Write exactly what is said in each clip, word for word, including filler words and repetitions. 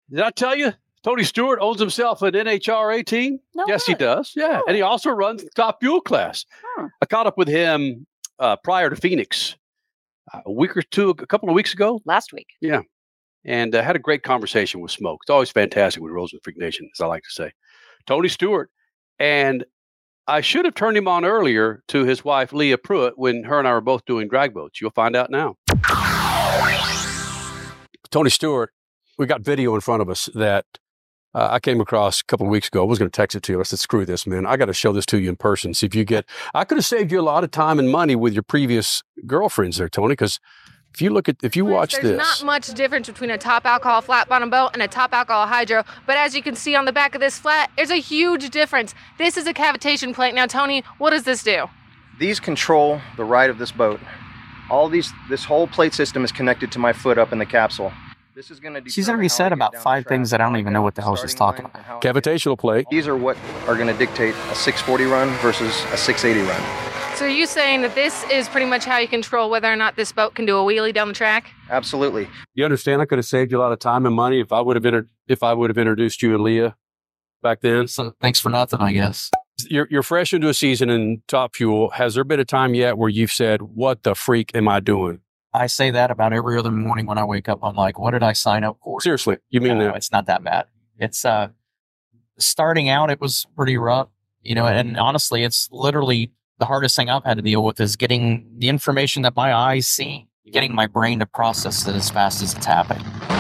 Did I tell you? Tony Stewart owns himself an N H R A team. No yes, way. he does. Yeah. Oh. And he also runs the top fuel class. Huh. I caught up with him uh, prior to Phoenix uh, a week or two, a couple of weeks ago. Last week. Yeah. And uh, had a great conversation with Smoke. It's always fantastic with Rosen Freak Nation, as I like to say. Tony Stewart. And I should have turned him on earlier to his wife, Leah Pruitt, when her and I were both doing drag boats. You'll find out now. Tony Stewart, we got video in front of us that uh, I came across a couple of weeks ago. I was going to text it to you. I said, screw this, man. I got to show this to you in person. See if you get, I could have saved you a lot of time and money with your previous girlfriends there, Tony, because if you look at, if you watch There's this. There's not much difference between a top alcohol flat bottom boat and a top alcohol hydro, but as you can see on the back of this flat, there's a huge difference. This is a cavitation plate. Now, Tony, what does this do? These control the ride of this boat. All these, this whole plate system is connected to my foot up in the capsule. This is going to. She's already said about five things that I don't even know what the hell she's talking about. Cavitational plate. These are what are going to dictate a six forty run versus a six eighty run. So are you saying that this is pretty much how you control whether or not this boat can do a wheelie down the track? Absolutely. You understand? I could have saved you a lot of time and money if I would have inter- if I would have introduced you and Leah back then. So thanks for nothing, I guess. You're you're fresh into a season in Top Fuel. Has there been a time yet where you've said, "What the freak am I doing?" I say that about every other morning when I wake up. I'm like, what did I sign up for? Seriously, you mean no, that? It's not that bad. It's uh, starting out, it was pretty rough, you know, and honestly, it's literally the hardest thing I've had to deal with is getting the information that my eyes see, getting my brain to process it as fast as it's happening.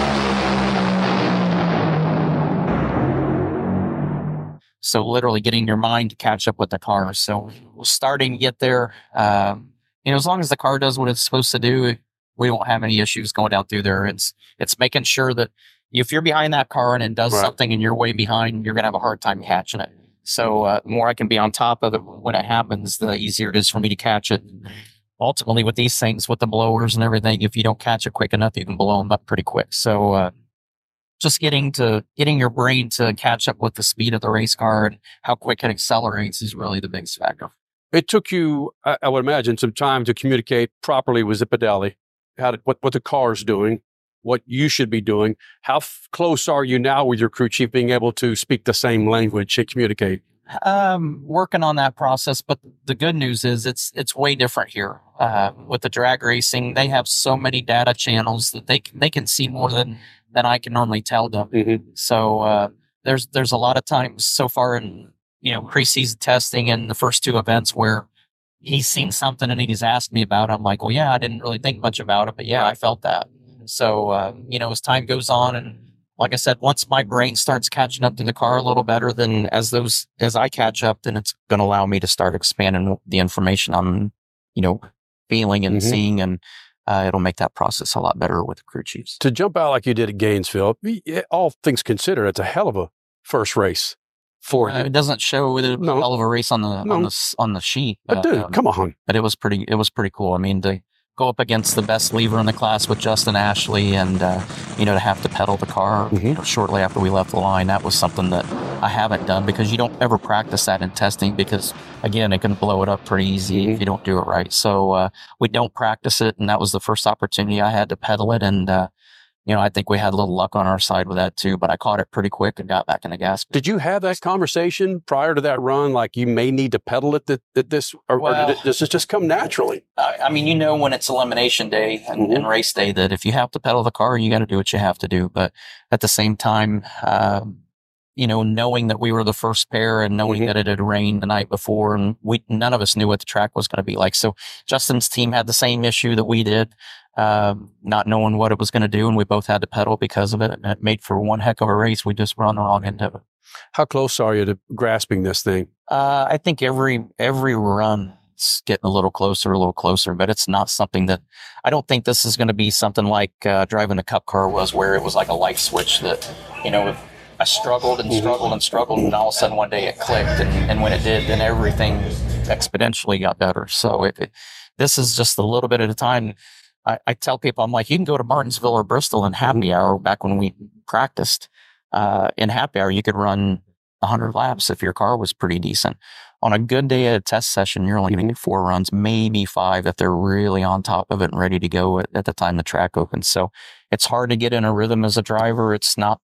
So literally getting your mind to catch up with the car. So starting to get there, um, you know, as long as the car does what it's supposed to do, we won't have any issues going down through there. It's it's making sure that if you're behind that car and it does Right. something and you're way behind, you're going to have a hard time catching it. So uh, the more I can be on top of it when it happens, the easier it is for me to catch it. Ultimately, with these things, with the blowers and everything, if you don't catch it quick enough, you can blow them up pretty quick. So uh, just getting to getting your brain to catch up with the speed of the race car and how quick it accelerates is really the biggest factor. It took you, I, I would imagine, some time to communicate properly with Zipadelli, how to, what, what the car's doing, what you should be doing. How f- close are you now with your crew chief being able to speak the same language and communicate? Um, working on that process, but the good news is it's it's way different here. Uh, with the drag racing, they have so many data channels that they can, they can see more than than I can normally tell them. Mm-hmm. So uh, there's there's a lot of times so far in you know, preseason testing and the first two events where he's seen something and he's asked me about it. I'm like, well, yeah, I didn't really think much about it, but yeah, I felt that. So, uh, you know, as time goes on and like I said, once my brain starts catching up to the car a little better, then as those, as I catch up, then it's going to allow me to start expanding the information I'm, you know, feeling and Mm-hmm. seeing, and uh, it'll make that process a lot better with the crew chiefs. To jump out like you did at Gainesville, all things considered, it's a hell of a first race. For Uh, it doesn't show with a No. hell of a race on the No. on the s- on the sheet, But dude, um, come on. but it was pretty it was pretty cool. I mean, to go up against the best lever in the class with Justin Ashley, and uh, you know, to have to pedal the car Mhm. you know, shortly after we left the line, that was something that I haven't done because you don't ever practice that in testing because again, it can blow it up pretty easy if you don't do it right. So uh, we don't practice it, and that was the first opportunity I had to pedal it, and uh, you know, I think we had a little luck on our side with that too, but I caught it pretty quick and got back in the gas. Did you have that conversation prior to that run? Like you may need to pedal it that, that this, or, Well- or did it, does it just come naturally? I I mean, you know, when it's elimination day and, Mhm. and race day, that if you have to pedal the car, you got to do what you have to do. But at the same time, um, you know, knowing that we were the first pair and knowing Mhm. that it had rained the night before, and we none of us knew what the track was going to be like. So Justin's team had the same issue that we did, um, not knowing what it was going to do, and we both had to pedal because of it. And it made for one heck of a race. We just run the wrong end of it. How close are you to grasping this thing? Uh, I think every every run it's getting a little closer, a little closer, but it's not something that I don't think this is going to be something like uh, driving a cup car was, where it was like a light switch that, you know, I struggled and struggled and struggled, and all of a sudden one day it clicked, and, and when it did, then everything exponentially got better. So if it, this is just a little bit at a time. I, I tell people, I'm like, you can go to Martinsville or Bristol in happy hour. Back when we practiced uh, in happy hour, you could run one hundred laps if your car was pretty decent. On a good day at a test session, you're only going to get four runs, maybe five if they're really on top of it and ready to go at, at the time the track opens. So it's hard to get in a rhythm as a driver. It's not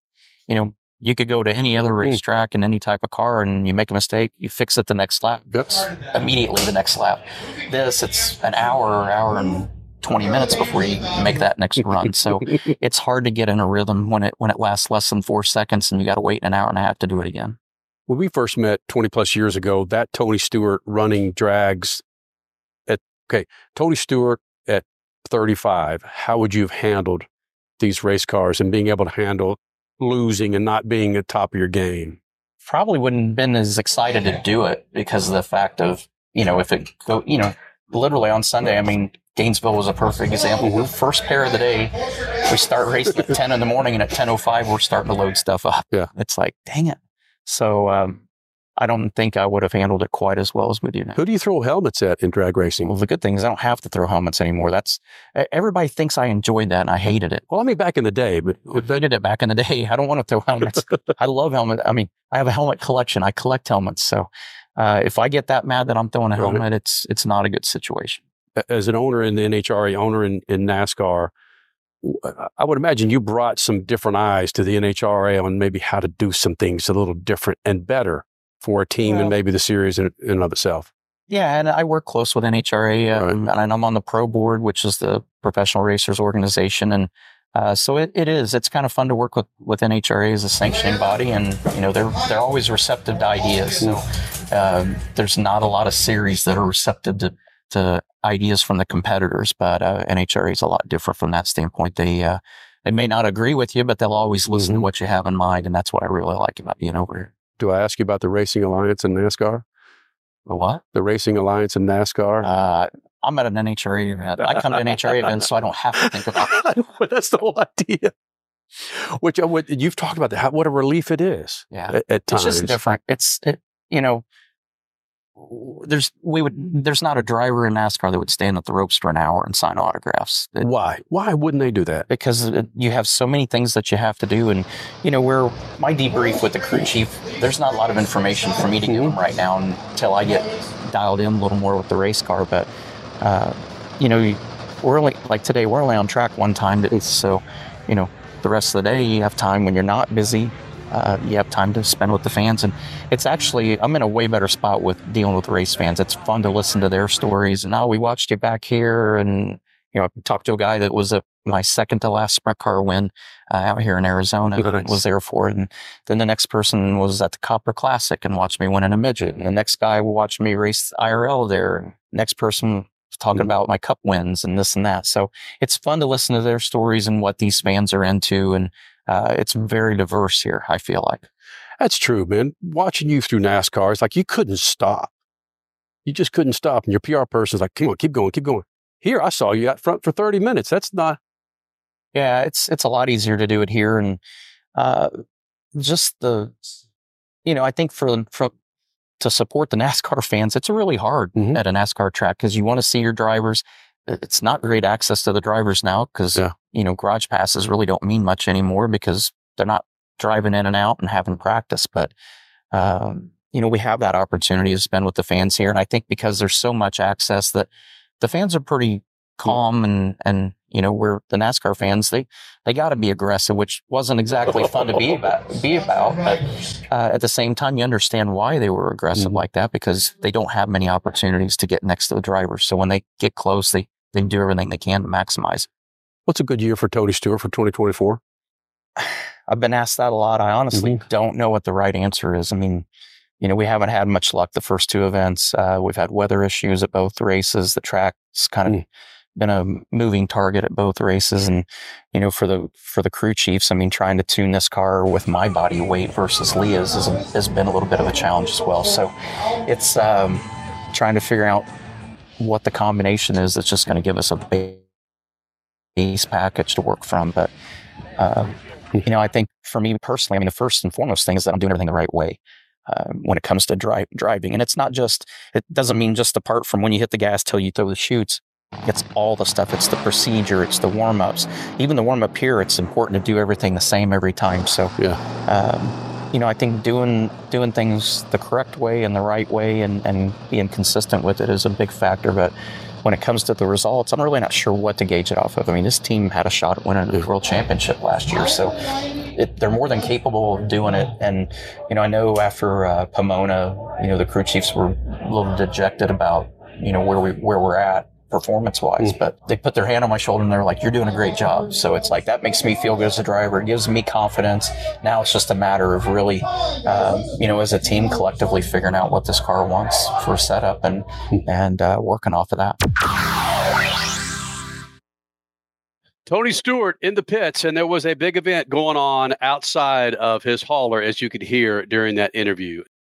you know, you could go to any other racetrack in any type of car and you make a mistake, you fix it the next lap. It's immediately the next lap. This, it's an hour, hour and twenty minutes before you make that next run. So it's hard to get in a rhythm when it when it lasts less than four seconds and you got to wait an hour and a half to do it again. When we first met twenty plus years ago, that Tony Stewart running drags at, okay, Tony Stewart at thirty-five, how would you have handled these race cars and being able to handle losing and not being at top of your game? Probably wouldn't have been as excited to do it because of the fact of, you know, if it go, you know, literally on Sunday, I mean, Gainesville was a perfect example. We're first pair of the day. We start racing at ten in the morning, and at ten oh five, we're starting to load stuff up. Yeah. It's like, dang it. So um, I don't think I would have handled it quite as well as we do now. Who do you throw helmets at in drag racing? Well, the good thing is I don't have to throw helmets anymore. That's everybody thinks I enjoyed that, and I hated it. Well, I mean, back in the day, but I hated it back in the day. I don't want to throw helmets. I love helmets. I mean, I have a helmet collection. I collect helmets. So uh, if I get that mad that I'm throwing a helmet, right. it's it's not a good situation. As an owner in the N H R A, owner in, in NASCAR, I would imagine you brought some different eyes to the N H R A on maybe how to do some things a little different and better for a team well, and maybe the series in, in and of itself. Yeah, and I work close with N H R A, um, right. and I'm on the Pro Board, which is the Professional Racers Organization, and uh, so it, it is. It's kind of fun to work with, with N H R A as a sanctioning body, and you know they're they're always receptive to ideas. So um, there's not a lot of series that are receptive to to ideas from the competitors, but uh, N H R A is a lot different from that standpoint. They uh, they may not agree with you, but they'll always listen mm-hmm. to what you have in mind, and that's what I really like about being over here. Do I ask you about the Racing Alliance in NASCAR? The what? The Racing Alliance in NASCAR? Uh, I'm at an N H R A event. I come to N H R A events, so I don't have to think about it. But that's the whole idea. Which, uh, you've talked about that. What a relief it is. Yeah, at, at times. It's just different. It's it, you know. There's we would there's not a driver in NASCAR that would stand at the ropes for an hour and sign autographs. It, Why? Why wouldn't they do that? Because it, you have so many things that you have to do, and you know where my debrief with the crew chief. There's not a lot of information for me to give him right now until I get dialed in a little more with the race car. But uh, you know, we're only like today we're only on track one time, so you know the rest of the day you have time when you're not busy. Uh, you have time to spend with the fans, and it's actually I'm in a way better spot with dealing with race fans. It's fun to listen to their stories, and oh, we watched you back here, and you know, I talked to a guy that was a my second to last sprint car win uh, out here in Arizona. Nice. Was there for it, and then the next person was at the Copper Classic and watched me win in a midget, and the next guy watched me race I R L there, and next person was talking mm-hmm. about my Cup wins and this and that. So it's fun to listen to their stories and what these fans are into, and Uh, it's very diverse here, I feel like. That's true, man. Watching you through NASCAR, it's like you couldn't stop. You just couldn't stop. And your P R person's like, come on, keep going, keep going. Here, I saw you out front for thirty minutes. That's not... Yeah, it's it's a lot easier to do it here. And uh, just the, you know, I think for, for to support the NASCAR fans, it's really hard mm-hmm. at a NASCAR track because you want to see your drivers. It's not great access to the drivers now because, yeah. you know, garage passes really don't mean much anymore because they're not driving in and out and having practice. But, um, you know, we have that opportunity to spend with the fans here. And I think because there's so much access that the fans are pretty calm and, and you know, we're the NASCAR fans, they, they got to be aggressive, which wasn't exactly fun to be about, be about. But uh, at the same time, you understand why they were aggressive mm-hmm. like that because they don't have many opportunities to get next to the drivers. So when they get close, they, they do everything they can to maximize. What's a good year for Tony Stewart for twenty twenty-four? I've been asked that a lot. I honestly mm-hmm. don't know what the right answer is. I mean, you know, we haven't had much luck the first two events. Uh, we've had weather issues at both races. The track's kind of mm. been a moving target at both races. And, you know, for the for the crew chiefs, I mean, trying to tune this car with my body weight versus Leah's has, has been a little bit of a challenge as well. So it's um, trying to figure out what the combination is that's just going to give us a base package to work from. But, uh, you know, I think for me personally, I mean, the first and foremost thing is that I'm doing everything the right way. Uh, when it comes to dri- driving. And it's not just, it doesn't mean just apart from when you hit the gas till you throw the chutes. It's all the stuff. It's the procedure. It's the warm-ups. Even the warm-up here, it's important to do everything the same every time. So, yeah. um, you know, I think doing doing things the correct way and the right way and, and being consistent with it is a big factor. But when it comes to the results, I'm really not sure what to gauge it off of. I mean, this team had a shot at winning the world championship last year, so it, they're more than capable of doing it. And, you know, I know after uh, Pomona, you know, the crew chiefs were a little dejected about, you know, where we where we're at performance-wise, but they put their hand on my shoulder and they're like, you're doing a great job. So it's like, that makes me feel good as a driver. It gives me confidence. Now it's just a matter of really, um, you know, as a team collectively figuring out what this car wants for a setup and, and uh, working off of that. Tony Stewart in the pits, and there was a big event going on outside of his hauler, as you could hear during that interview.